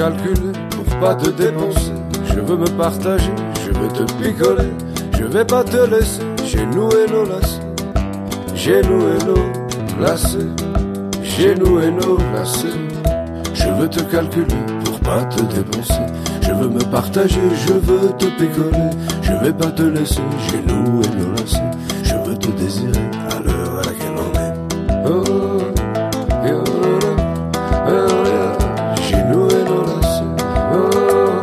calculer pour pas te dépenser. Je veux me partager, je veux te picoler. Je vais pas te laisser, j'ai noué nos lacets. J'ai noué nos lacets. J'ai noué nos lacets. Je veux te calculer pour pas te dépenser. Je veux me partager, je veux te picoler. Je vais pas te laisser, j'ai noué nos lacets. Je veux te désirer à l'heure à laquelle on est. Oh, j'ai noué nos lacets. Oh,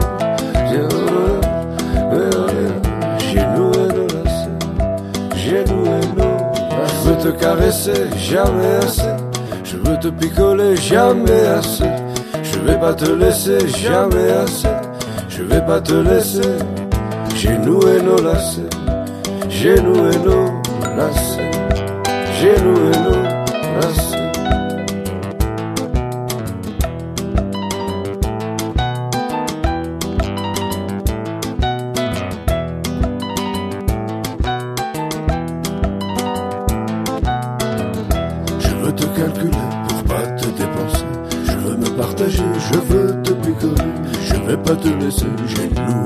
j'ai noué nos lacets. J'ai noué nos lacets. Je veux te caresser, jamais assez. Je veux te picoler, jamais assez. Je vais pas te laisser, jamais assez. Je vais pas te laisser. J'ai noué nos lacets. J'ai noué nos lacets. J'ai noué nos lacets. Je veux te calculer pour pas te dépenser. Je veux me partager, je veux te picoler. Je vais pas te laisser, j'ai noué